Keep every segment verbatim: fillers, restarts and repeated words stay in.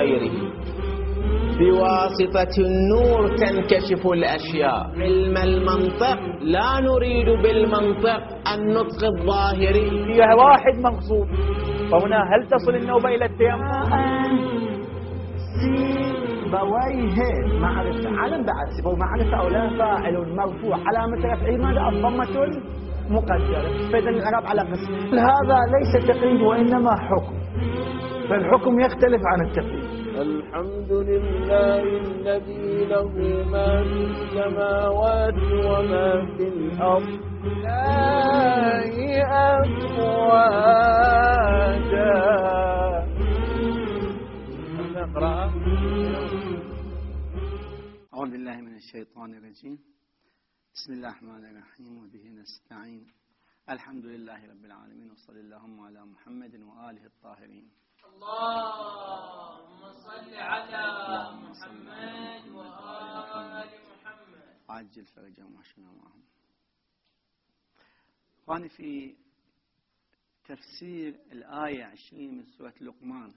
بغيره. بواسطة النور تنكشف الأشياء. علم المنطق لا نريد بالمنطق النطق الظاهري. فيها واحد مغصوب، فهنا هل تصل النوبة إلى التيمم؟ سيبويه معرفة، علم بعد سيبويه معرفة أو لا، فاعل مرفوع علامة رفعه ماذا؟ الضمة المقدرة. فإذا الإعراب على قسم. هذا ليس تقييد وإنما حكم، فالحكم يختلف عن التقييد. الحمد لله الذي له ما في السماوات وما في الأرض لا أفواجا. نقرأ. أعوذ بالله من الشيطان الرجيم. بسم الله الرحمن الرحيم وبه نستعين. الحمد لله رب العالمين وصلى اللهم على محمد وآله الطاهرين. اللهم صل على محمد وآل محمد عجل فرجهم وحشنا معهم. أخواني، في تفسير الآية عشرين من سورة لقمان،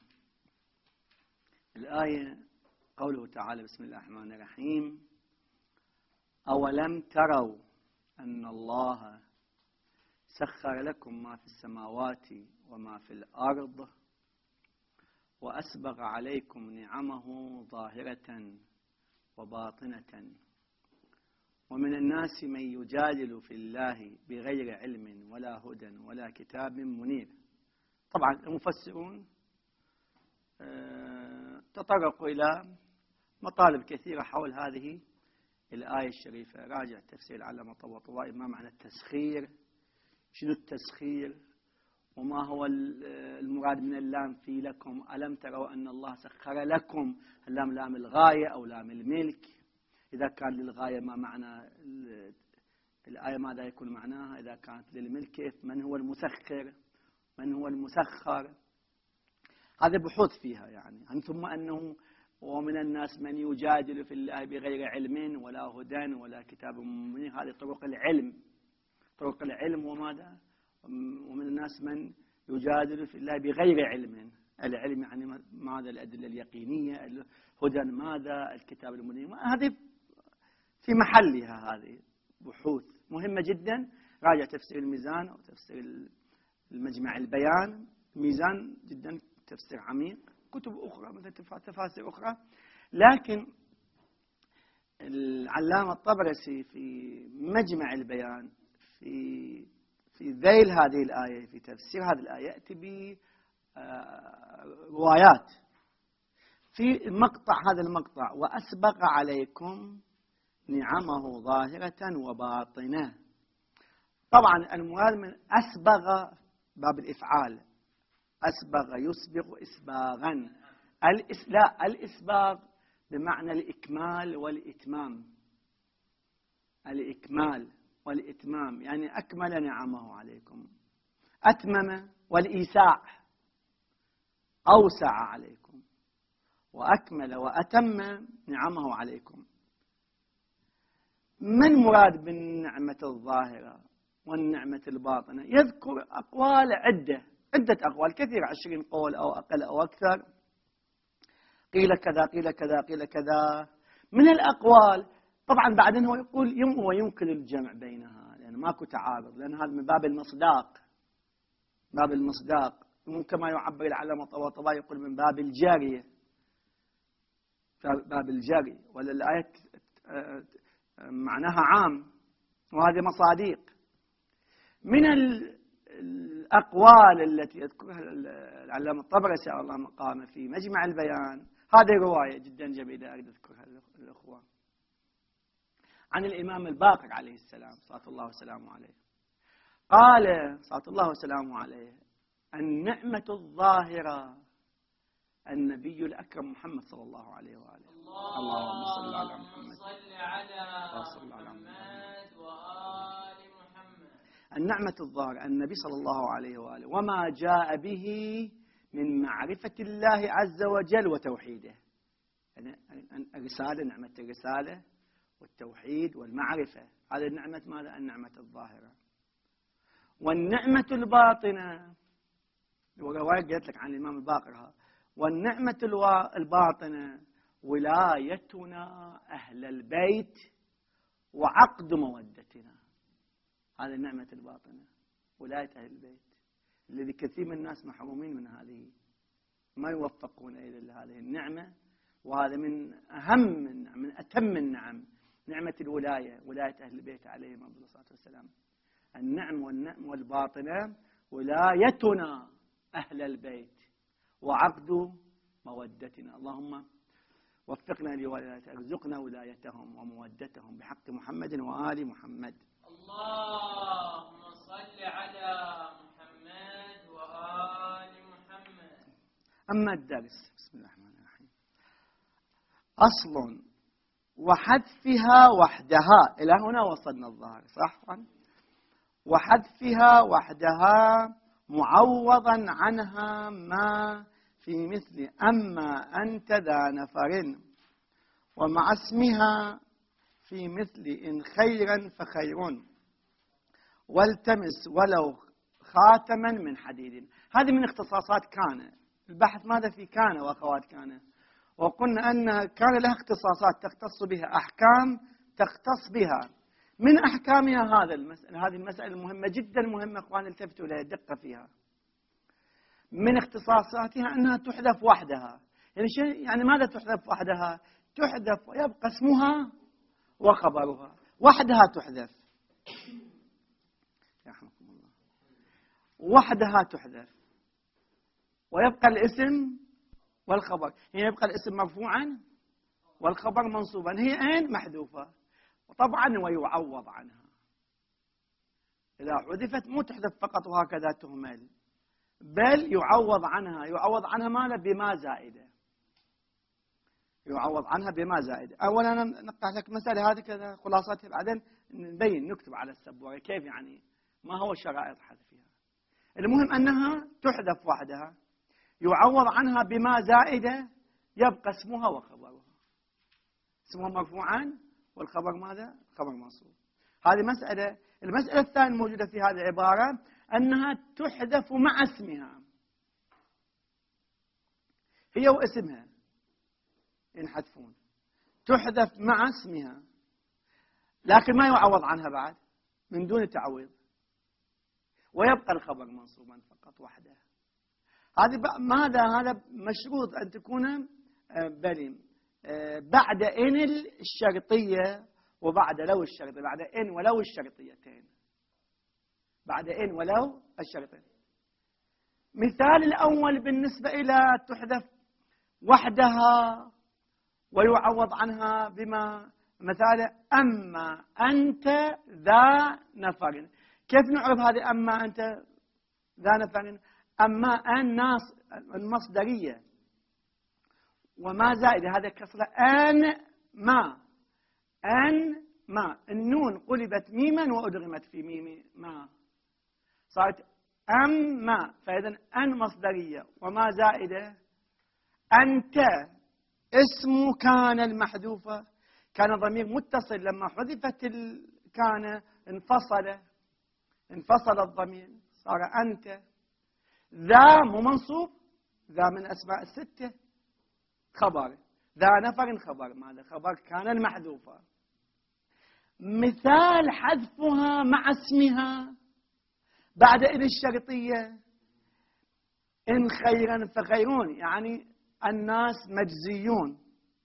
الآية قوله تعالى بسم الله الرحمن الرحيم: أولم تروا أن الله سخر لكم ما في السماوات وما في الأرض وأسبغ عليكم نعمه ظاهرة وباطنة ومن الناس من يجادل في الله بغير علم ولا هدى ولا كتاب منير. طبعا المفسرون تطرقوا إلى مطالب كثيرة حول هذه الآية الشريفة. راجع تفسير العلامة الطباطبائي ما معنى التسخير، شنو التسخير، وما هو المراد من اللام في لكم. ألم تروا أن الله سخر لكم، اللام لام الغاية أو لام الملك. إذا كان للغاية ما معنى الآية، ماذا يكون معناها؟ إذا كانت للملك كيف؟ من هو المسخر؟ من هو المسخر؟ هذه بحوث فيها يعني. ثم أنه ومن الناس من يجادل في الله بغير علم ولا هدى ولا كتاب منير. هذه طرق العلم، طرق العلم. وماذا؟ ومن الناس من يجادل في الله بغير علم. العلم يعني ماذا؟ الأدلة اليقينية. الهدى ماذا؟ الكتاب المنير. هذه في محلها، هذه بحوث مهمة جدا. راجع تفسير الميزان أو تفسير المجمع البيان. ميزان جدا تفسير عميق. كتب أخرى مثل تفاسير أخرى. لكن العلامة الطبرسي في مجمع البيان في في ذيل هذه الآية، في تفسير هذه الآية، يأتي بروايات في المقطع. هذا المقطع: وأسبغ عليكم نعمه ظاهرة وباطنة. طبعا المراد من أسبغ باب الإفعال، أسبغ يسبغ إسباغا. الإس... لا الإسباغ بمعنى الإكمال والإتمام. الإكمال والإتمام يعني أكمل نعمه عليكم، أتمم، والإيساع أوسع عليكم، وأكمل وأتم نعمه عليكم. من مراد بالنعمة الظاهرة والنعمة الباطنة؟ يذكر أقوال عدة عدة أقوال كثيرة، عشرين قول أو أقل أو أكثر. قيل كذا قيل كذا قيل كذا من الأقوال. طبعا بعدين هو يقول يم ويمكن الجمع بينها، لأن ماكو تعارض، لأن هذا من باب المصداق. باب المصداق. ممكن ما يعبر العلامة الطباطبائي يقول من باب الجري، باب الجري. ولا الآية معناها عام، وهذه مصاديق. من الأقوال التي يذكرها العلامة الطبرسي على الله مقامه في مجمع البيان، هذه رواية جدا جميلة أريد أذكرها للأخوة عن الإمام الباقر عليه السلام صلى الله وسلامه عليه. قال صلى الله وسلامه عليه: النعمة الظاهرة النبي الأكرم محمد صلى الله عليه وآله. اللهم صل على محمد صل على صل على محمد وآل محمد. النعمة الظاهرة النبي صلى الله عليه وآله وما جاء به من معرفة الله عز وجل وتوحيده. يعني الرسالة، نعمة الرسالة والتوحيد والمعرفة، هذه النعمة ماذا؟ النعمة الظاهرة. والنعمة الباطنة ورواية قلت لك عن الإمام الباقر والنعمة الباطنة ولايتنا أهل البيت وعقد مودتنا. هذه النعمة الباطنة، ولاية أهل البيت، الذي كثير من الناس محرومين من هذه، ما يوفقون إلى هذه النعمة. وهذا من أهم النعم، من أتم النعم، نعمة الولاية، ولاية أهل البيت عليهم أفضل الصلاة والسلام. النعم والنعم والباطنة ولايتنا أهل البيت وعقد مودتنا. اللهم وفقنا لولايته، ارزقنا ولايتهم ومودتهم بحق محمد وآل محمد. اللهم صل على محمد وآل محمد. أما الدرس، بسم الله الرحمن الرحيم. أصل وحذفها وحدها، إلى هنا وصلنا الظاهر صح؟ وحذفها وحدها معوضا عنها ما في مثل أما أنت ذا نفر، ومع اسمها في مثل إن خيرا فخير، والتمس ولو خاتما من حديد. هذه من اختصاصات كان. البحث ماذا في كان وأخوات كان؟ وقلنا أن كان لها اختصاصات تختص بها، أحكام تختص بها. من أحكامها هذا المسألة، هذه المسألة المهمة جدا مهمة أخوان، التفتوا لها دقة فيها. من اختصاصاتها أنها تحذف وحدها. يعني شيء، يعني ماذا تحذف وحدها؟ تحذف ويبقى اسمها وخبرها وحدها تحذف. يرحمكم الله. وحدها تحذف ويبقى الاسم والخبر. هي يبقى الاسم مرفوعا والخبر منصوبا، هي أين محذوفة. وطبعا ويعوض عنها. إذا حذفت مو تحذف فقط وهكذا تهمل، بل يعوض عنها. يعوض عنها ماذا؟ بما زائدة. يعوض عنها بما زائدة. أولا أنا نقع لك مسألة هذه كذا خلاصتها، بعدين نبين نكتب على السبورة كيف يعني ما هو شرائط حذفها. المهم أنها تحذف وحدها، يعوض عنها بما زائدة، يبقى اسمها وخبرها. اسمها مرفوعا والخبر ماذا؟ خبر منصوب. هذه مسألة. المسألة الثانية الموجودة في هذه العبارة أنها تحذف مع اسمها، هي واسمها ينحذفون، تحذف مع اسمها، لكن ما يعوض عنها بعد من دون تعويض، ويبقى الخبر منصوبا فقط وحده. هذه ماذا؟ هذا مشروط أن تكون بلي بعد إن الشرطية وبعد لو الشرطية، بعد إن ولو الشرطيتين، بعد إن ولو الشرطيتين. مثال الأول بالنسبة إلى تحذف وحدها ويعوض عنها بما، مثال أما أنت ذا نفر. كيف نعرف هذه أما أنت ذا نفر؟ أما أن ناس المصدرية وما زائدة، هذا كسرة أن ما، أن ما، النون قلبت ميما وأدغمت في ميم ما، صارت أم ما. فإذا أن مصدرية وما زائدة. أنت اسم كان المحذوفة، كان ضمير متصل، لما حذفت كان انفصل انفصل الضمير صار أنت. ذا مو منصوب، ذا من أسماء الستة، خبر ذا نفر خبر ماذا؟ خبر كان المحذوفة. مثال حذفها مع اسمها بعد إن الشرطية، إن خيرا فخيرون، يعني الناس مجزيون،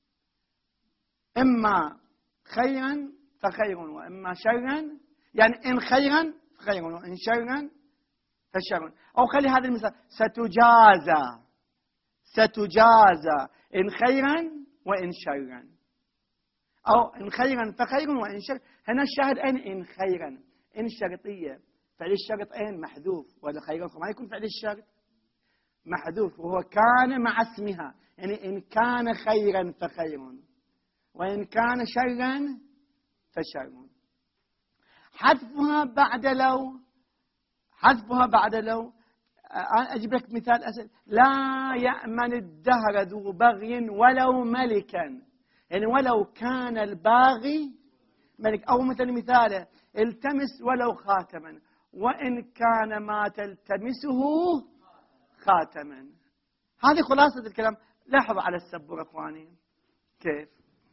إما خيرا فخير وإما شرا، يعني إن خيرا فخير وإن شرا فشر. أو خلي هذا المثال ستجازى، ستجازى إن خيرا وإن شرا، أو إن خيرا فخير وإن شر. هنا الشاهد أين؟ إن خيرا، إن شرطية، فعل الشرط أين؟ محذوف، ولا خيرا ما يكون فعل الشرط محذوف، وهو كان مع اسمها، يعني إن كان خيرا فخير وإن كان شرا فشر. حذفها بعد لو، حذفها بعد لو. أجيب لك مثال أسهل. لا يأمن الدهر ذو بغي ولو ملكا، يعني ولو كان الباغي ملك. أو مثل مثاله التمس ولو خاتما، وإن كان ما تلتمسه خاتما. هذه خلاصة الكلام. لاحظوا على السبورة اخواني كيف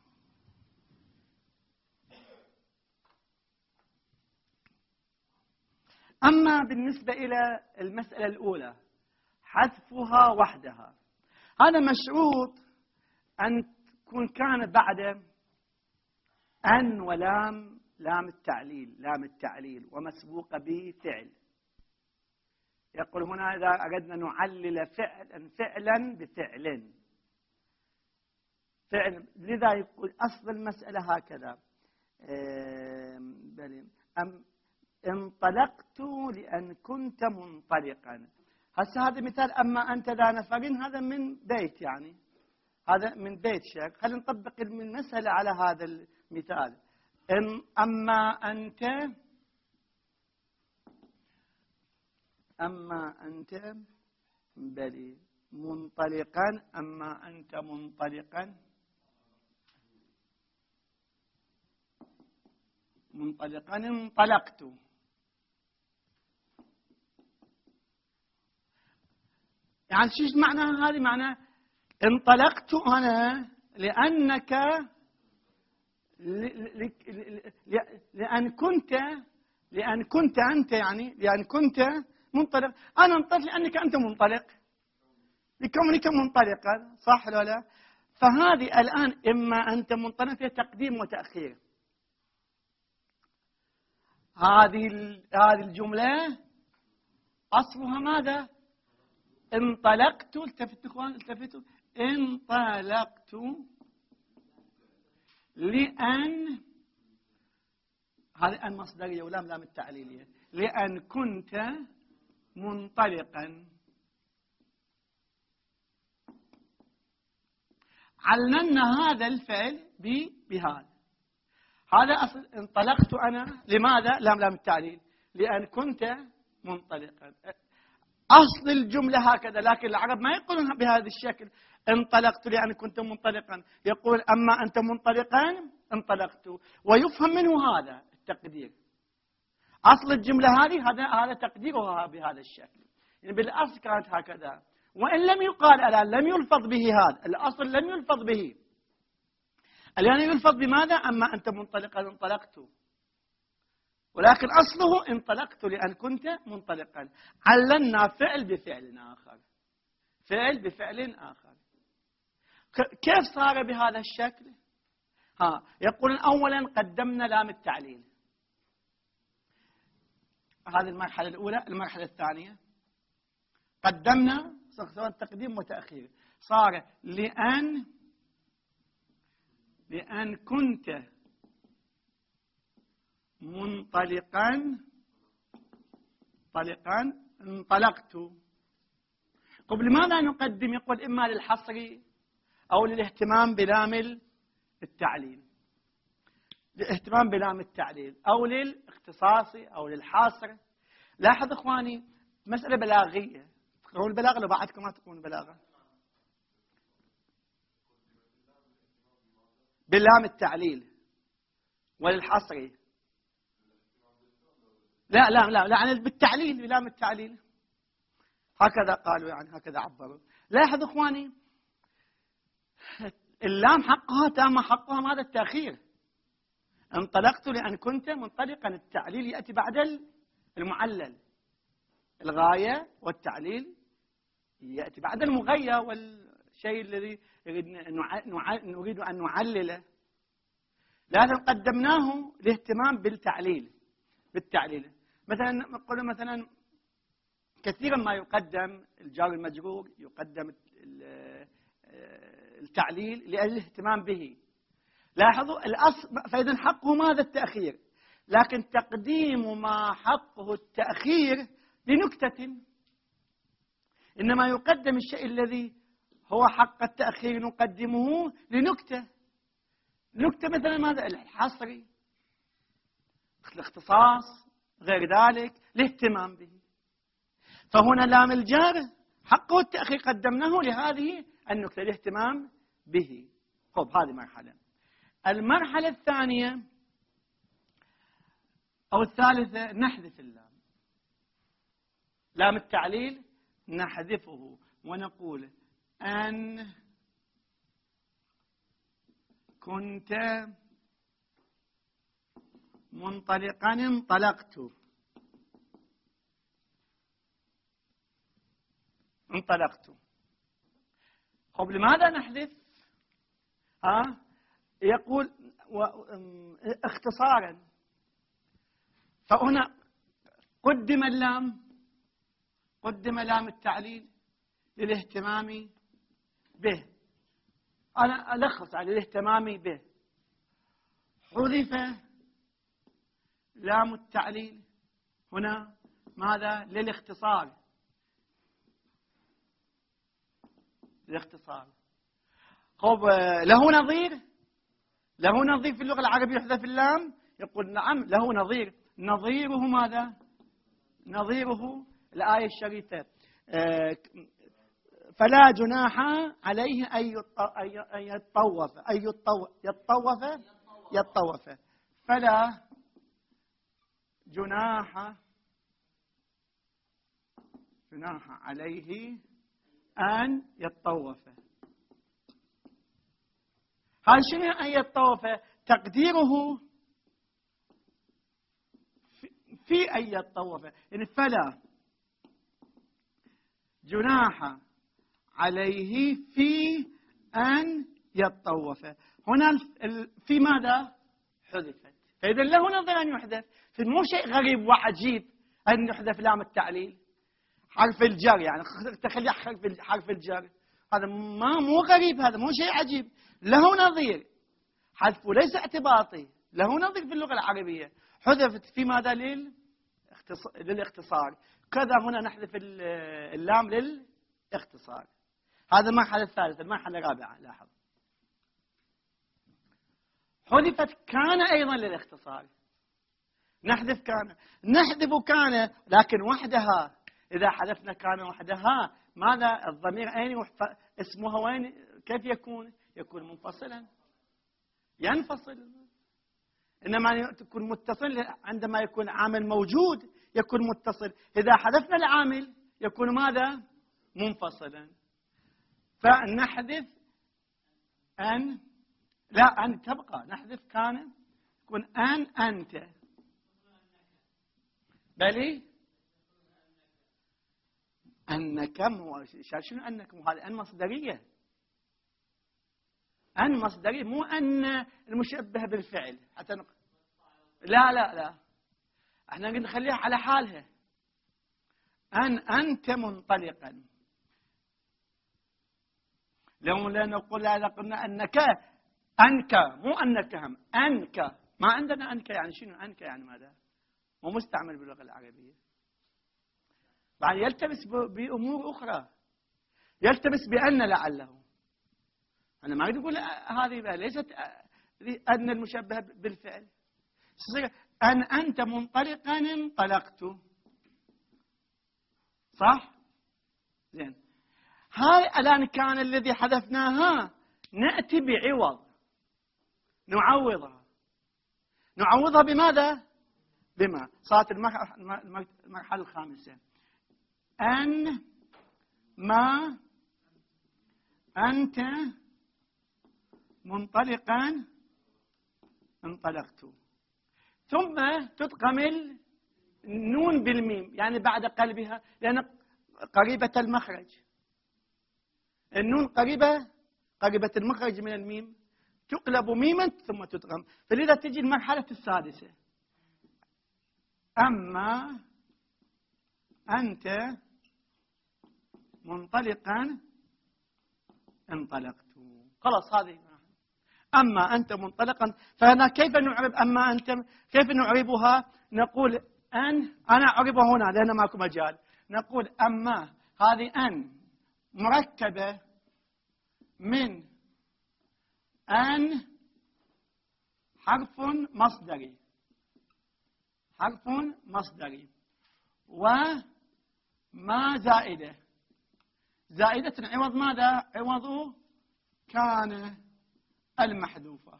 أما بالنسبة إلى المسألة الأولى حذفها وحدها، هذا مشروط أن تكون كان بعد أن ولام لام التعليل لام التعليل ومسبوقة بفعل. يقول هنا إذا أردنا نعلل فعلا فعلا بفعل فعل، لذا يقول أصل المسألة هكذا أم انطلقت لأن كنت منطلقا. هسه هذا مثال أما أنت ذا نفر، هذا من بيت، يعني هذا من بيت شعر. خلينا نطبق المسألة على هذا المثال. إن أما أنت أما أنت بلي منطلقا أما أنت منطلقا منطلقا انطلقت. يعني شو معناها هذه؟ معناها انطلقت أنا لأنك لأن كنت لأن كنت أنت يعني لأن كنت منطلق. أنا انطلق لأنك أنت منطلق، لكونك منطلقا، صح ولا لا؟ فهذه الآن إما أنت منطلق في تقديم وتأخير. هذه هذه الجملة أصلها ماذا؟ انطلقت. التفتوا اخوان التفتوا. انطلقت لأن، هذه أن مصدرية ولام لام التعليلية، لأن كنت منطلقا. عللنا هذا الفعل بهذا. هذا أصل انطلقت أنا. لماذا؟ لام لام التعليل، لأن كنت منطلقا. أصل الجملة هكذا، لكن العرب ما يقولون بهذا الشكل. انطلقت لأن كنت منطلقا، يقول أما أنت منطلقا انطلقت، ويفهم منه هذا التقدير. أصل الجملة هذه هذا هذا تقديرها بهذا الشكل، يعني بالأصل كانت هكذا، وإن لم يقال الآن لم يلفظ به هذا الأصل، لم يلفظ به الآن. يلفظ بماذا؟ أما أنت منطلقا انطلقت، ولكن أصله انطلقت لأن كنت منطلقا. عللنا فعل بفعل آخر، فعل بفعل آخر. كيف صار بهذا الشكل؟ ها يقول أولا قدمنا لام التعليل، هذه المرحلة الأولى. المرحلة الثانية قدمنا سواء تقديم وتأخير، صار لأن لأن كنت منطلقا طلقا انطلقت. طب لماذا نقدم؟ يقول إما للحصر أو للاهتمام بلام التعليل، للاهتمام بلام التعليل أو للاختصاص أو للحصر. لاحظ إخواني مسألة بلاغية. تقرؤون البلاغة لو بعدكم ما تقرؤون البلاغة؟ بلام التعليل وللحصر. لا لا لا لا بالتعليل، بلام التعليل، هكذا قالوا، يعني هكذا عبروا. لاحظ إخواني اللام حقها تام، حقها ماذا؟ التأخير. انطلقت لأن كنت منطلقا، التعليل يأتي بعد المعلل. الغاية والتعليل يأتي بعد المغاية والشيء الذي نريد أن نعلله. لازم قدمناه لاهتمام بالتعليل بالتعليل. مثلا نقول مثلا كثيرا ما يقدم الجار المجرور، يقدم التعليل للاهتمام به. لاحظوا الأصل، فإذا حقه ماذا؟ التأخير، لكن تقديم ما حقه التأخير لنكتة، إنما يقدم الشيء الذي هو حق التأخير نقدمه لنكتة. نكتة مثلا ماذا؟ الحصري، الاختصاص، غير ذلك، الاهتمام به. فهنا لام الجار حقه التأخير قدمناه لهذه النكتة، الاهتمام به. طب هذه مرحلة. المرحلة الثانية أو الثالثة نحذف اللام، لام التعليل نحذفه ونقول أن كنت منطلقا انطلقت. انطلقت. طب لماذا نحذف؟ ها يقول اختصارا، فهنا قدم اللام، قدم لام التعليل للاهتمام به. أنا ألخص على الاهتمام به. حذف لام التعليل هنا ماذا؟ للاختصار. الاختصار. طب له نظير؟ له نظير في اللغة العربية يحذف اللام؟ يقول نعم له نظير. نظيره ماذا؟ نظيره الآية الشريفة فلا جناح عليه أن يطوف أن يطوف يطوف فلا جناح جناح عليه أن يطوف. هل شنو أن يطوف؟ تقديره في أن يطوف، يعني فلا جناح عليه في أن يطوف. هنا في ماذا؟ حذفت. فإذا له نظير أن يحذف. مو شيء غريب وعجيب أن يحذف لام التعليل. حرف الجر يعني تخلي حرف حرف الجر هذا ما مو غريب، هذا مو شيء عجيب. له نظير، حذفه ليس اعتباطي، له نظير في اللغة العربية. حذفت في ماذا؟ للاختصار. كذا هنا نحذف اللام للاختصار. هذا المرحلة الثالثة. المرحلة الرابعة لاحظ حذفت كان أيضا للاختصار. نحذف كان، نحذف كان لكن وحدها. إذا حذفنا كان وحدها ماذا؟ الضمير أين اسمها وين؟ كيف يكون؟ يكون منفصلا، ينفصل. إنما يكون متصل عندما يكون عامل موجود يكون متصل. إذا حذفنا العامل يكون ماذا؟ منفصلا. فنحذف أن، لا أن تبقى، نحذف كان يكون أن أنت. بلي أنك مو شنو أنك مو هذه أن مصدرية. أن مصدرية مو أن المشبه بالفعل حتى نق... لا لا لا احنا نخليها على حالها. أن أنت منطلقا. لو لا نقول لا قلنا أنك أنك مو أنك هم أنك. ما عندنا أنك يعني شنو؟ أنك يعني ماذا؟ مو مستعمل باللغة العربية. بعد يلتبس بأمور أخرى، يلتبس بأن لعله. أنا ما أريد أقول هذه ليست أن المشبه بالفعل. أن أنت منطلقا انطلقت. صح؟ زين. هاي الآن كان الذي حذفناها نأتي بعوض نعوضها. نعوضها بماذا؟ بما صارت المرحلة الخامسة. أن ما أنت منطلقا انطلقت. ثم تتقمل النون بالميم يعني بعد قلبها، لأن قريبة المخرج. النون قريبة قريبة المخرج من الميم، تقلب ميما ثم تدغم. فلذا تجي المرحلة السادسة. أما أنت منطلقا انطلقت. خلاص هذه. أما أنت منطلقا. فهنا كيف نعرب أما أنت؟ كيف نعربها؟ نقول أن، أنا أعربها هنا لأن ماكو مجال. نقول أما هذه أن مركبة من أن حرف مصدري، حرف مصدري وما زائدة. زائدة عوض ماذا؟ عوض كان المحذوفة.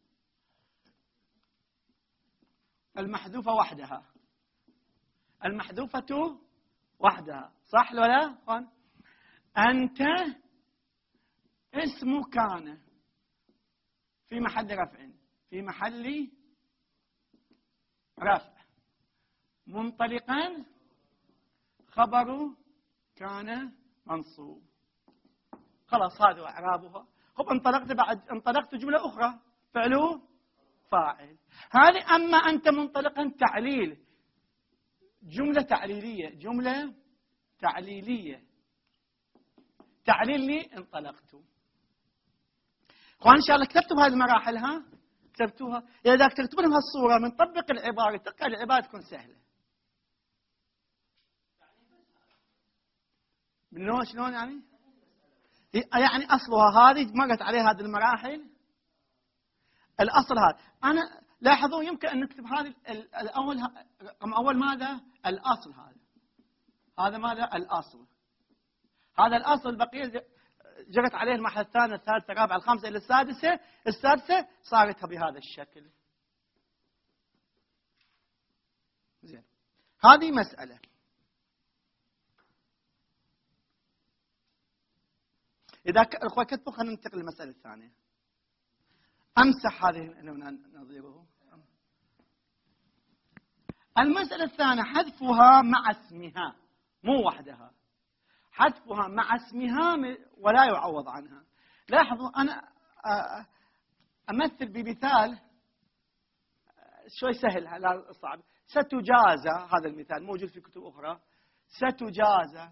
المحذوفة وحدها، المحذوفة وحدها. صح ولا لا؟ أنت اسم كان في محل رفع في محل رفع منطلقا خبر كان منصوب. خلاص هذا اعرابها. خب انطلقت بعد انطلقت جمله اخرى فعله فاعل. هذه اما انت منطلقا تعليل جمله تعليليه جمله تعليليه تعليل لي انطلقت. اخوان ان شاء الله كتبتوا بهذه المراحل ها كتبتوها. اذا تكتبون بهالصوره من طبق العباره تلقى العباره تكون سهله. من شلون يعني؟ يعني اصلها هذه مرت عليها هذه المراحل. الاصل هذا انا لاحظوا يمكن ان نكتب هذه الاول رقم اول ماذا؟ الاصل هذا. هذا ماذا؟ الاصل. هذا الاصل البقيه جرت عليه المرحله الثانيه الثالثه الرابعه الخامسه الى السادسه، السادسه صارت بهذا الشكل. زين. هذه مساله. إذا الأخوة كتبوا خلينا ننتقل للمسألة الثانية. أمسح هذه نظيره. المسألة الثانية حذفها مع اسمها مو وحدها. حذفها مع اسمها ولا يعوض عنها. لاحظوا أنا أمثل بمثال شوي سهل لا صعب. ستجازى هذا المثال موجود في كتب أخرى. ستجازى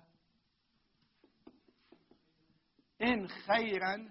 إن خيرا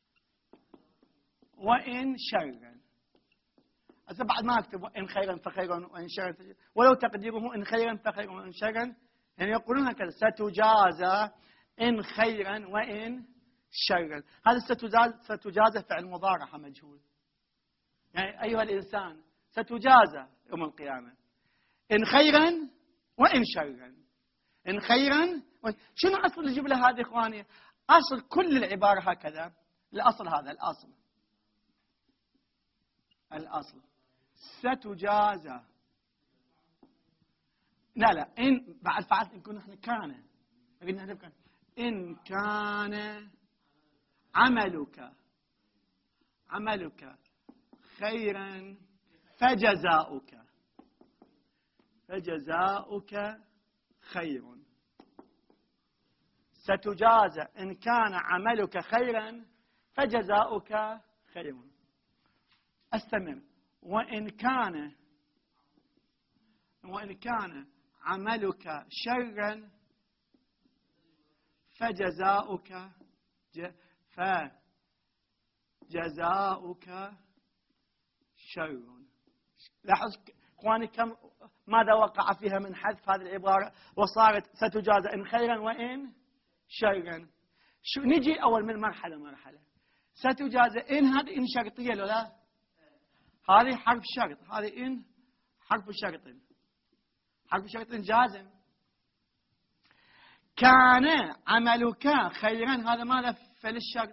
وإن شرا. هسه بعد ما أكتب إن خيرا فخيرا وإن شرا ولو تقديره إن خيرا فخيرا وإن شرا يعني يقولون هكذا ستجازى إن خيرا وإن شرا. هذا ستجازى ستجازى فعل مضارع مجهول. يعني أيها الإنسان ستجازى يوم القيامة إن خيرا وإن شرا. إن خيرا وإن... شنو أصل الجملة هذه إخواني؟ أصل كل العبارة هكذا. الأصل هذا الأصل الأصل ستجازى. لا لا إن بعد فعلت إن كنا إحنا كان قلنا نحذف كان. إن كان عملك عملك خيرا فجزاؤك فجزاؤك خير. ستجازى إن كان عملك خيرا فجزاؤك خير. استمر. وإن كان وإن كان عملك شرا فجزاؤك فجزاؤك شر. لاحظ اخواني كم ماذا وقع فيها من حذف هذه العبارة وصارت ستجازى إن خيرا وإن شرا. شو نجي أول من مرحلة مرحلة. ستجازى إن هذه إن شرطية ولا لا؟ هذه حرف شرط. هذه إن حرف شرط. حرف شرط جازم. كان عملك خيرا هذا ماذا؟ فعل الشرط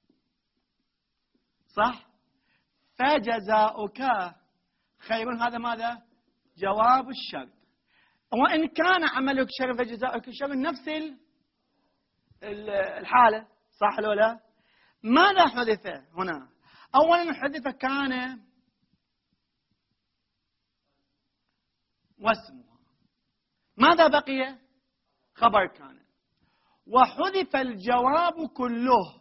صح؟ فجزاؤك خير هذا ماذا؟ جواب الشرط. وإن كان عملك شر فجزاؤك شر نفس الحالة صح ولا لا؟ ماذا حدث هنا؟ أولا حدث كان واسمها. ماذا بقي؟ خبر كان. وحذف الجواب كله.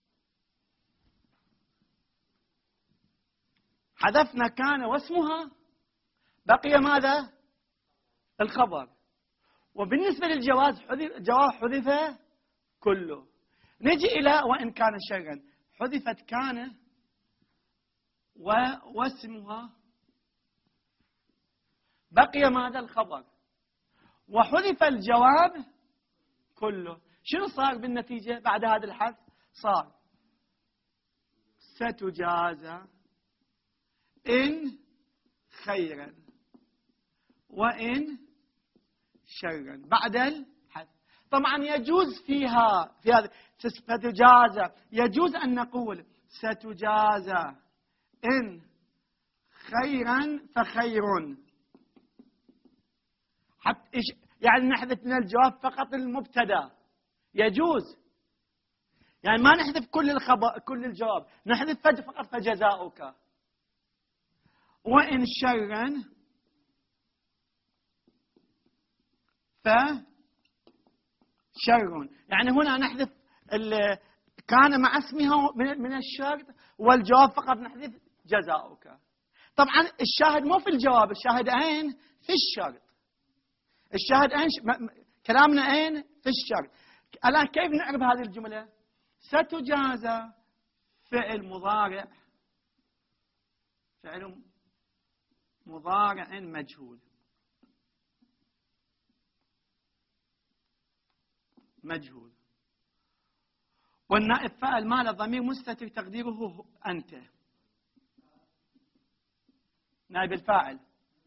حذفنا كان واسمها بقي ماذا؟ الخبر. وبالنسبة للجواز حذف الجواب حذف كله. نجي إلى وإن كان شرا. حذفت كان واسمها بقي ماذا؟ الخبر. وحذف الجواب كله. شنو صار بالنتيجة بعد هذا الحذف؟ صار ستجازى إن خيرا وإن شرا بعد الحذف. طبعا يجوز فيها في هذا ستجازى يجوز أن نقول ستجازى إن خيرا فخير. حتى يعني نحذف من الجواب فقط المبتدا. يجوز يعني ما نحذف كل الخبر كل الجواب، نحذف فج فقط فجزاؤك. وإن شرا فشر، يعني هنا نحذف كان مع اسمها من الشرط، والجواب فقط نحذف جزاؤك. طبعا الشاهد مو في الجواب، الشاهد أين؟ في الشرط. الشاهد أين؟ كلامنا أين؟ في الشرط. الآن كيف نعرف هذه الجملة؟ ستجازى فعل مضارع، فعل مضارع مجهول، مجهول، والنائب فاعل ماله ضمير مستتر تقديره أنت. نائب الفاعل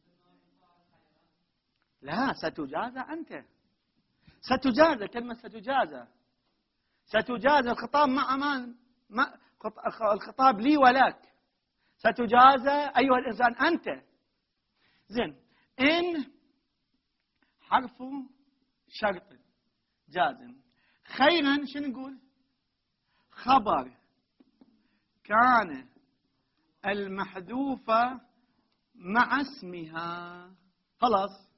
لا، ستجازى أنت، ستجازى، كلمة ستجازى، ستجازى الخطاب مع من؟ مع الخطاب لي ولك، ستجازى أيها الإنسان أنت. زين، إن حرف شرط جازم، خيرا شنو نقول؟ خبر كان المحذوفة مع اسمها، خلاص،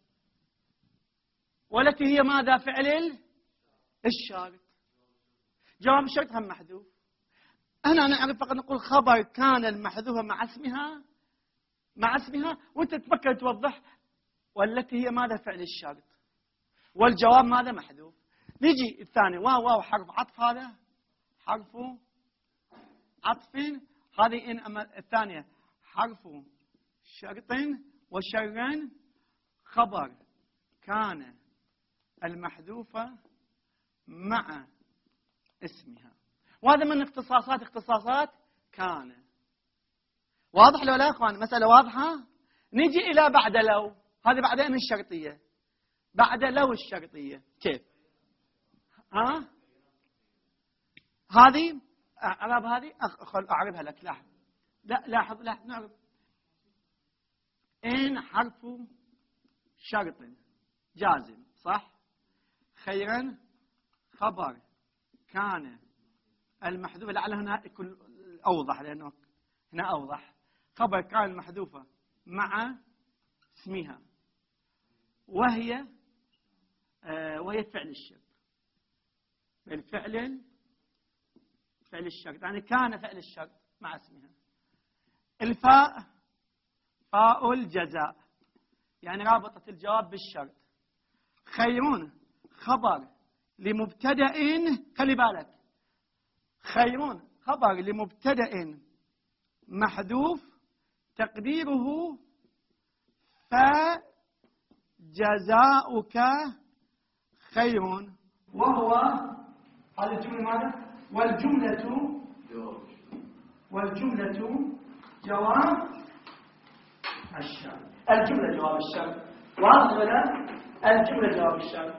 والتي هي ماذا؟ فعل الشرط. جواب الشرط هم محذوف. هنا نعرف فقط نقول خبر كان المحذوفة مع اسمها، مع اسمها، وانت تفكر توضح والتي هي ماذا؟ فعل الشرط، والجواب ماذا؟ محذوف. نجي الثاني، واو واو حرف عطف، هذا حرف عطف، هذه إن. أما الثانية حرف شرط وشرا خبر كان المحذوفة مع اسمها، وهذا من اختصاصات اختصاصات كان. واضح لو لا يا اخوان؟ مسألة واضحة. نجي إلى بعد لو، هذه بعد من الشرطية، بعد لو الشرطية كيف؟ ها؟ هذه أعرب، هذه أعربها لك. لاحظ، لا لاحظ لاحظ نعرف. إن حرف شرط جازم، صح؟ خيرا خبر كان المحذوفة، لعل هنا يكون أوضح لأنه هنا أوضح. خبر كان المحذوفة مع اسمها، وهي آه وهي فعل الشرط، الفعل فعل الشرط، يعني كان فعل الشرط مع اسمها. الفاء فاء الجزاء، يعني رابطة الجواب بالشرط. خيرون خبر لمبتدأ، خلي بالك، خيرون خبر لمبتدأ محذوف تقديره فجزاؤك خير، وهو هذه الجملة ماذا؟ والجملة والجملة جواب الشرط. الجملة جواب الشرط، واضح ولا؟ الجملة جواب الشرط.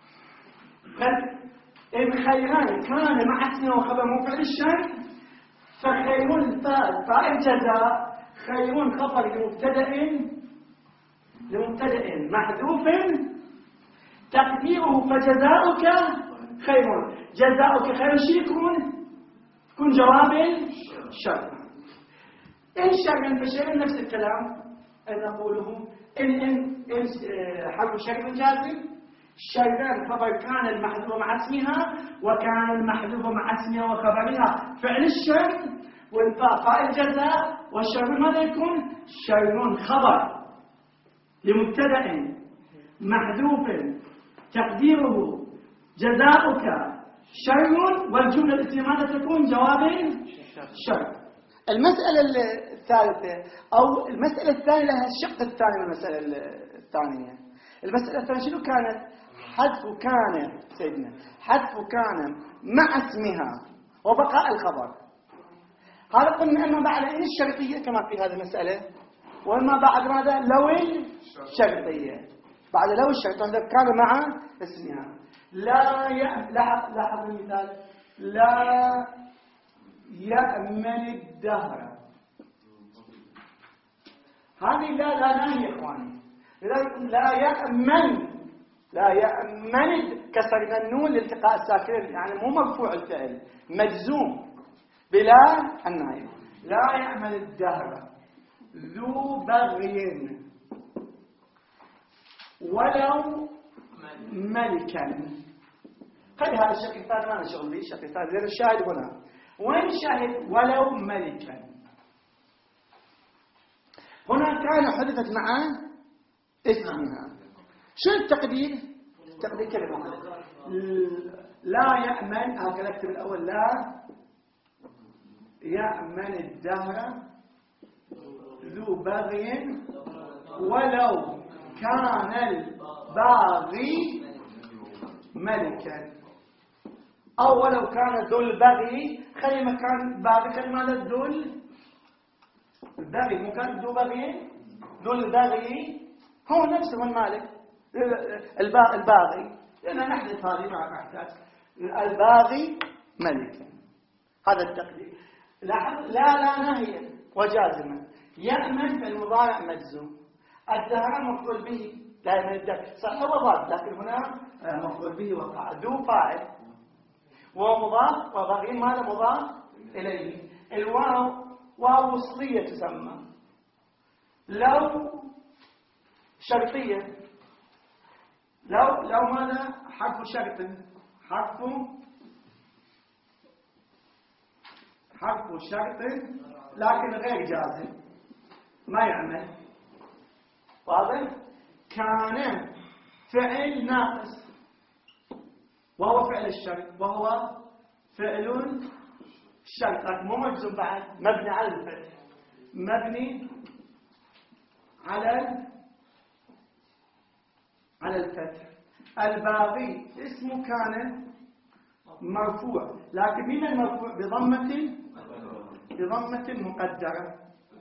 إن خيران كان مع اسمه وخبر مفعل الشرط، فخير الفاء فاء الجزاء، خير خبر لمبتدأ لمبتدأ محذوف تقديره فجزاؤك خير. جزاؤك خير شيء يكون يكون جواب الشرط. إن شرا فشرا نفس الكلام نقوله. إن إن إن حرف شرط جازم، شرا خبر كان المحذوف مع اسمها، وكان المحذوف مع اسمها وخبرها فعل الشرط، والفاء فاء الجزاء، والشر ماذا يكون؟ شر خبر لمبتدأ محذوف تقديره جزاؤك شر، والجملة الاسمية ماذا تكون؟ جواب شر. المسألة الثالثة أو المسألة الثانية لها الشق الثاني من المسألة الثانية. المسألة الثانية شنو كانت؟ حذف كان سيدنا، حذف كان مع اسمها وبقاء الخبر. هذا قلنا أنه بعد إن الشرطية كما في هذه المسألة، وما بعد ماذا؟ لو الشرطية، بعد لو الشرطية كان مع اسمها. لا ي... لاحظ لاحظ المثال، لا يأمن الدهر، هذه لا لا لا يا إخواني، لا يأمن لا يأمن كسرنا النون لالتقاء الساكنين، يعني مو مرفوع الفعل، مجزوم بلا النائب. لا يأمن الدهر ذو بغي ولو ملكا. خلي هذا الشق الثاني ما نشغل به، الشق الثاني غير الشاهد هنا. وين الشاهد؟ ولو ملكا. هنا كان حذفت معه اسمها. شو التقدير؟ التقدير كلمة لا يأمن، هكذا اكتب الأول، لا يأمن الدهر ذو بغي ولو كان الباغي ملكا، أو ولو كان ذو البغي. خلي مكان باغي خلي ماذا ذو البغي، مو كان ذو بغي، ذو البغي هو نفسه المالك الباغي، لأن نحدث هذه مع نحتاج الباغي ملكا. هذا التقدير. لا لا نهي وجازما. يأمن في المضارع مجزوم، الدهر مفعول به لا يأمن الدهر صح وضاد، لكن هنا مفعول به وقع، ذو فاعل ومضاف، وبغي ماذا مضاف إليه. الواو واو وصلية تسمى، لو شرطية، لو لو ماذا حرف شرط، حرف حرف شرط لكن غير جازم ما يعمل. واضح؟ كان فعل ناقص وهو فعل الشرط، وهو فعل الشرط لكن مو مجزوم بعد، مبني على الفتح، مبني على على الفتح. الباغي اسمه كان مرفوع، لكن من المرفوع؟ بضمة بضمة مقدرة،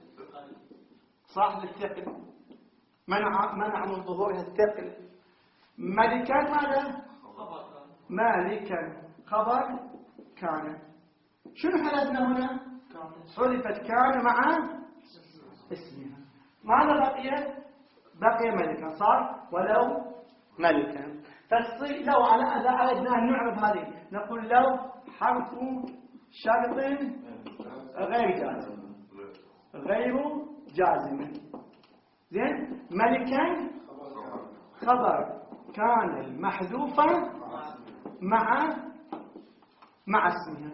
صاحب الثقل، منع منع من ظهورها الثقل. ملكا ماذا؟ مالكا خبر كان. شنو حدثنا هنا؟ حذفت كان مع اسمها. ماذا بقي؟ بقي ملكا، صار ولو ملكا. فالصيغ لو على اذا اردنا ان نعرف هذه نقول لو حرف شرط غير جازم، غير جازم. زين. ملكا خبر كان المحذوفة مع مع اسمها.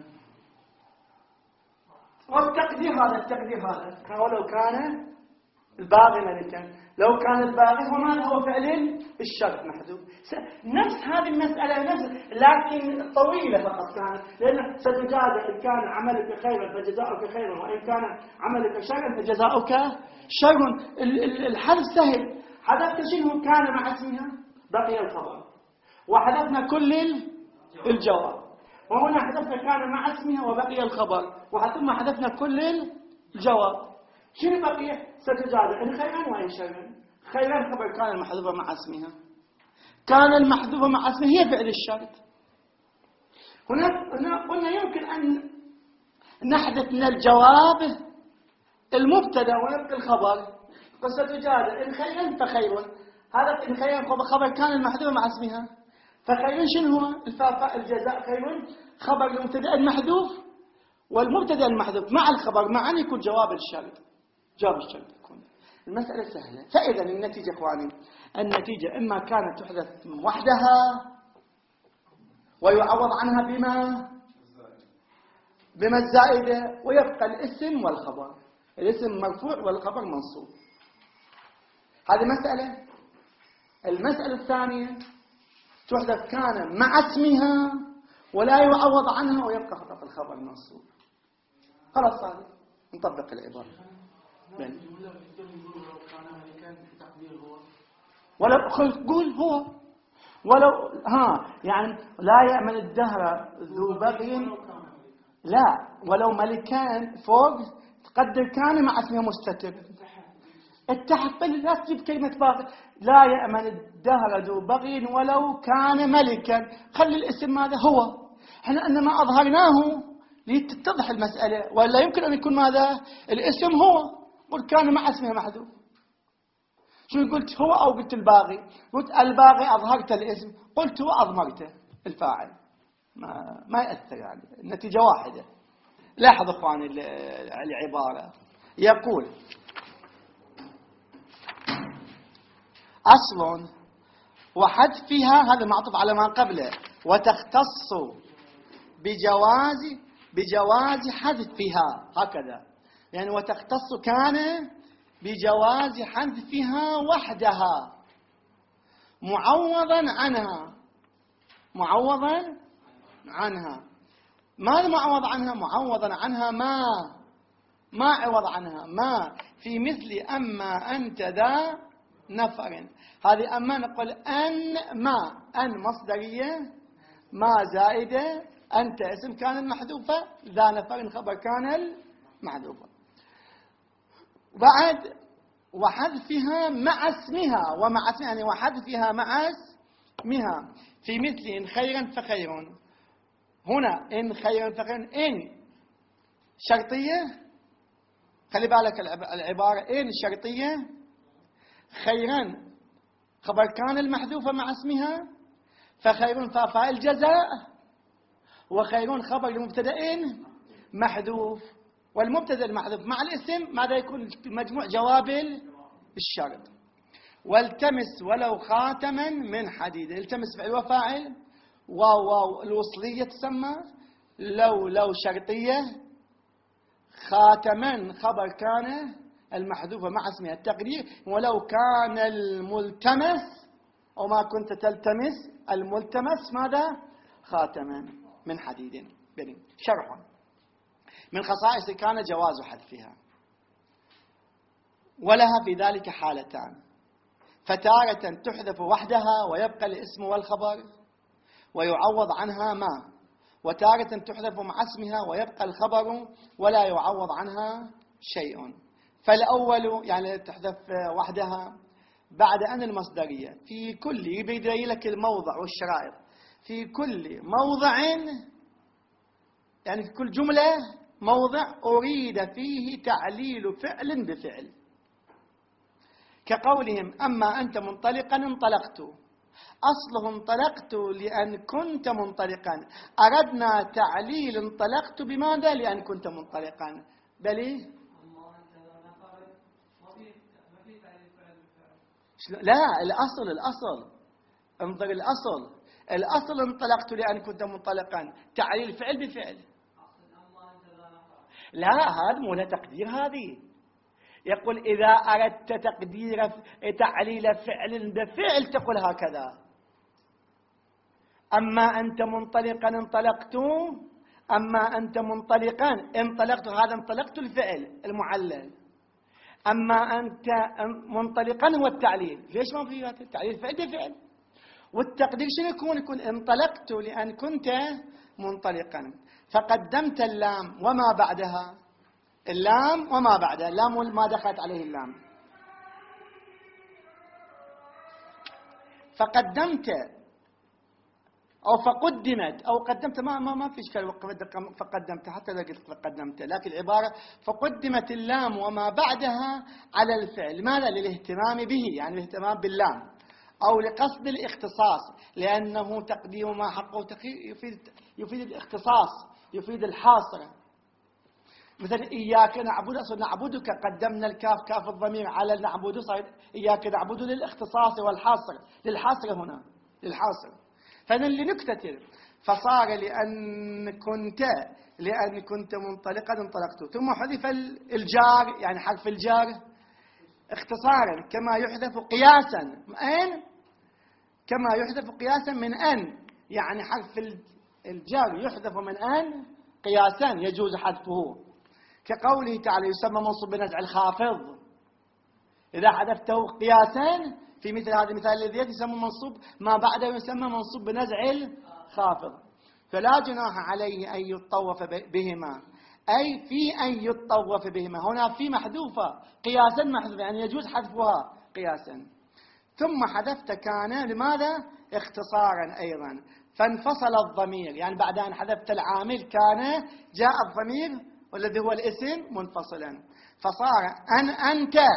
والتقدير هذا التقدير هذا ولو كان الباغي ملكا، لو كان الباغي هو ماذا؟ هو فعل الشرط محذوف. نفس هذه المسألة نفس، لكن طويلة فقط كانت، لأن ستجازى إن كان عملك خيرا فجزاؤك خيرا، وإن كان عملك شرا فجزاؤك شر. الحذف سهل. حذفت شنو؟ كان مع اسمها بقي الخبر، وحذفنا كل الجواب، وهنا حذفنا كان مع اسمها وبقي الخبر، وثم حذفنا كل الجواب. شنو بقي؟ ستجازى إن خيرا وإن شرا. خيرا خبر كان المحذوفة مع اسمها، كان المحذوفة مع اسمها هي فعل الشرط. هنا هنا قلنا يمكن أن نحذف من الجواب المبتدا ويبقى الخبر، فستجازى إن خيرا فخير. هذا إن خيرا خبر كان المحذوفة مع اسمها، فخيرا شنو هو؟ الفاء الجزاء خير خبر المبتدا المحذوف، والمبتدا المحذوف مع الخبر معا يكون جواب الشرط، جواب الشرط يكون. المسألة سهلة. فإذا النتيجة إخواني، النتيجة إما كانت تحدث وحدها ويعوض عنها بما بما الزائدة، ويبقى الاسم والخبر، الاسم مرفوع والخبر منصوب. هذه مسألة. المسألة الثانية تحدث كان مع اسمها ولا يعوض عنها ويبقى فقط الخبر منصوب. خلاص هذا نطبق العبارة. بل. ولو قول هو ولو ها يعني لا يأمن الدهر ذو بغي، لا ولو ملكان فوق تقدر كان مع اسمه مستتر. التحت لا تجيب كلمة باغي. لا يأمن الدهر ذو بغي ولو كان ملكا، خلي الاسم ماذا هو. احنا انما اظهرناه لتتضح المسألة، ولا يمكن ان يكون ماذا الاسم هو، قل كان مع اسمه محذوف. شو قلت هو أو قلت الباغي؟ قلت الباغي أظهرت الاسم، قلت هو أضمرته الفاعل، ما, ما يأثر يعني، النتيجة واحدة. لاحظ اخواني العبارة، يقول أصل وحذفها، هذا معطوف على ما قبله، وتختص بجواز بجواز حذفها، هكذا يعني وتختص كان بجواز حذفها وحدها معوضا عنها، معوضا عنها. ماذا معوض عنها؟ معوضا عنها ما ما عوض عنها ما في مثل أما أنت ذا نفر. هذه أما نقول أن ما أن مصدرية، ما زائدة، أنت اسم كان المحذوفة، ذا نفر خبر كان المحذوفة. بعد وحذفها مع اسمها، ومع اسمها يعني وحذفها مع اسمها في مثل إن خيرا فخير. هنا إن خيرا فخير، إن شرطية، خلي بالك العبارة إن شرطية، خيرا خبر كان المحذوفة مع اسمها، فخير فاعل جزاء، وخير خبر لمبتدأ محذوف، والمبتدأ المحذوف مع الاسم ماذا يكون؟ مجموع جواب الشرط. والتمس ولو خاتما من حديد، التمس فعل وفاعل، واو واو الوصلية تسمى، لو لو شرطية، خاتما خبر كان المحذوفة مع اسمها. التقدير ولو كان الملتمس وما كنت تلتمس، الملتمس ماذا؟ خاتما من حديد. بني شرح من خصائص كان جواز حذفها، ولها في ذلك حالتان، فتارة تحذف وحدها ويبقى الاسم والخبر ويعوض عنها ما، وتارة تحذف مع اسمها ويبقى الخبر ولا يعوض عنها شيء. فالأول يعني تحذف وحدها بعد أن المصدرية في كل، يبين لك الموضع والشرائط، في كل موضع يعني في كل جملة موضع أريد فيه تعليل فعل بفعل، كقولهم أما أنت منطلقا انطلقت، أصله انطلقت لأن كنت منطلقا، أردنا تعليل انطلقت بماذا؟ لأن كنت منطلقا. بل لا، الأصل الأصل انظر الأصل الأصل انطلقت لأن كنت منطلقا، تعليل فعل بفعل. لا، هذا مو له تقدير. هذه يقول إذا أردت تقدير تعليل فعل بفعل تقول هكذا: أما أنت منطلقا انطلقت، أما أنت منطلقا انطلقت، هذا انطلقت الفعل المعلل. أما أنت منطلقا هو التعليل. ليش ما في التعليل فعل بفعل؟ والتقدير شنو يكون؟ يكون انطلقت لأن كنت منطلقا، فقدمت اللام وما بعدها، اللام وما بعدها، اللام ما دخلت عليه اللام، فقدمت أو فقدمت أو قدمت، ما ما ما في إشكال فقدمت، حتى إذا قلت فقدمت، لكن العبارة فقدمت اللام وما بعدها على الفعل. ماذا؟ للاهتمام به، يعني الاهتمام باللام، أو لقصد الاختصاص، لأنه تقديم ما حقه تأخير يفيد يفيد الاختصاص، يفيد الحاصر. مثل إياك نعبد، أصل نعبدك، قدمنا الكاف كاف الضمير على نعبد، صار إياك نعبد للاختصاص والحاصر، للحاصر هنا للحاصر. فإذا لنكتتر، فصار لأن كنت لأن كنت منطلقا انطلقت، ثم حذف الجار يعني حرف الجار اختصارا، كما يحذف قياسا أن كما يحذف قياسا من أن، يعني حرف الجار يحذف من أن قياسا يجوز حذفه، كقوله تعالى: يسمى منصوب بنزع الخافض، إذا حذفته قياسا في مثل هذا المثال الذي يسمى منصوب ما بعده يسمى منصوب بنزع الخافض. فلا جناح عليه أن يطوف بهما، أي في أن يطوف بهما، هنا في محذوفة قياسا محذوفة، يعني يجوز حذفها قياسا. ثم حذفت كان، لماذا؟ اختصارا أيضا، فانفصل الضمير، يعني بعد أن حذفت العامل كان جاء الضمير والذي هو الاسم منفصلا، فصار أن أنت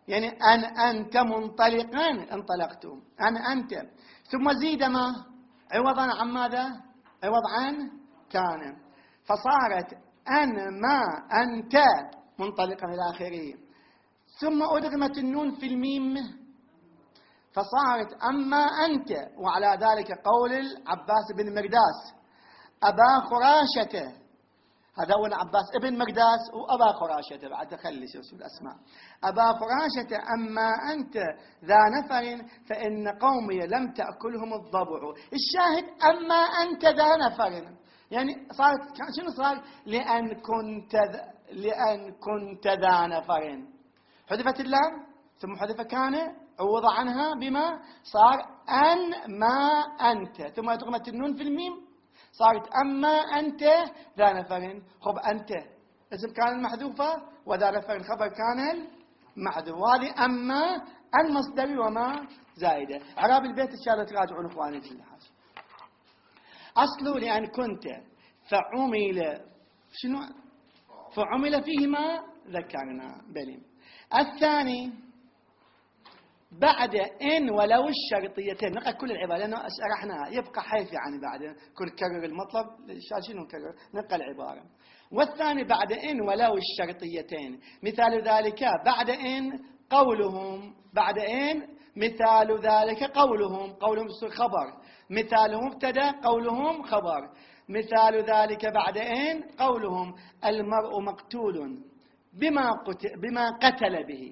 يعني أن أنت منطلقا انطلقت، أن أنت، ثم زيد ما عوضا عن ماذا؟ عوض عن كان، فصارت أن ما أنت منطلقا إلى آخره، ثم أدغمت النون في الميم فصارت أما أنت. وعلى ذلك قول العباس بن مرداس أبا خراشة، هذا هو العباس ابن مرداس وأبا خراشة بعد تخلي شو الأسماء. أبا خراشة أما أنت ذا نفر فإن قومي لم تأكلهم الضبع. الشاهد أما أنت ذا نفر، يعني صارت شنو صار؟ لأن كنت لأن كنت ذا نفر، حذفت اللام ثم حذف كان عوض عنها بما صار أن ما أنت، ثم أدغمت النون في الميم صارت أما أنت ذا نفر. خب أنت اسم كان المحذوفة وذا نفر خبر كان المحذوف، وهذه أما المصدر وما زائدة. إعراب البيت إن شاء الله تراجعون إخواني في الحاج. أصله لأن كنت فعمل شنو؟ فعمل فيه ما ذكرنا بلي. الثاني بعد إن ولو الشرطيتين، نقرأ كل العبارة لأنه شرحناها، يبقى حيث يعني بعد كل كرر المطلب شنو نكرر، نقرأ العبارة. والثاني بعد إن ولو الشرطيتين، مثال ذلك بعد إن قولهم، بعد إن مثال ذلك قولهم، قولهم خبر، مثالهم مبتدا قولهم خبر، مثال ذلك بعد إن قولهم المرء مقتول بما قتل, بما قتل به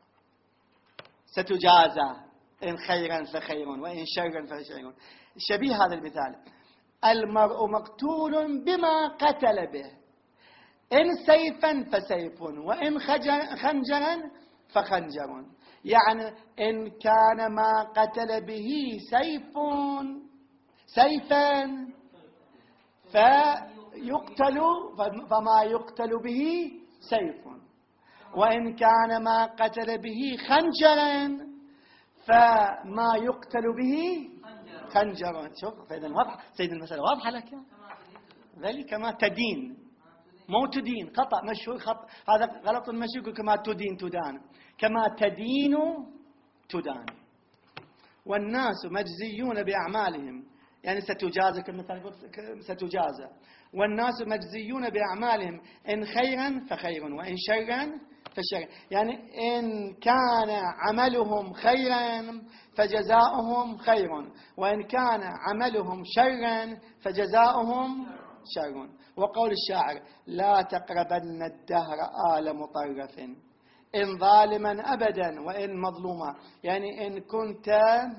ستجازى إن خيرا فخير وإن شرا فشر. شبيه هذا المثال، المرء مقتول بما قتل به، إن سيفا فسيف وإن خنجرا فخنجر. يعني إن كان ما قتل به سيف سيفا فيقتل فما يقتل به سيف، وإن كان ما قتل به خنجرا فما يقتل به خنجر. شوف فإذا واضح سيد المسألة واضحة لك، ذلك كما تدين مو تدين، خطأ مشهور، خطأ هذا غلط مشهور، كما تدين تدان، كما تدين تدان. والناس مجزيون بأعمالهم، يعني ستجازى كما ستجازى. والناس مجزيون بأعمالهم إن خيرا فخير وإن شرا فشر، يعني إن كان عملهم خيرا فجزاؤهم خير وإن كان عملهم شرا فجزاؤهم شر. وقول الشاعر لا تقربن الدهر آل مطرف إن ظالما أبدا وإن مظلوما، يعني إن كنت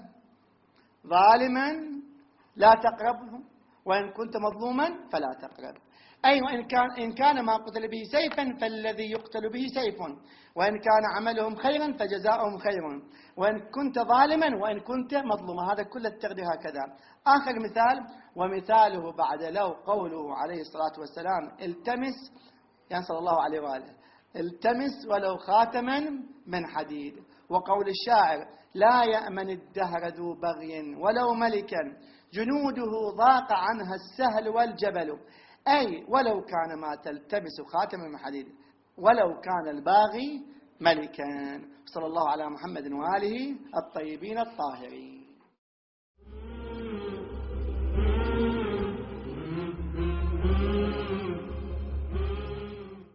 ظالما لا تقربهم وإن كنت مظلوما فلا تقرب. أي وإن كان إن كان ما قتل به سيفا فالذي يقتل به سيف، وإن كان عملهم خيرا فجزاؤهم خير وإن كنت ظالما وإن كنت مظلوما. هذا كل التقدير هكذا. آخر مثال ومثاله بعد لو قوله عليه الصلاة والسلام التمس، يعني صلى الله عليه وآله التمس ولو خاتما من حديد. وقول الشاعر لا يأمن الدهر ذو بغي ولو ملكا جنوده ضاق عنها السهل والجبل، أي ولو كان ما تلتمس خاتما من حديد ولو كان الباغي ملكا. صلى الله على محمد وآله الطيبين الطاهرين.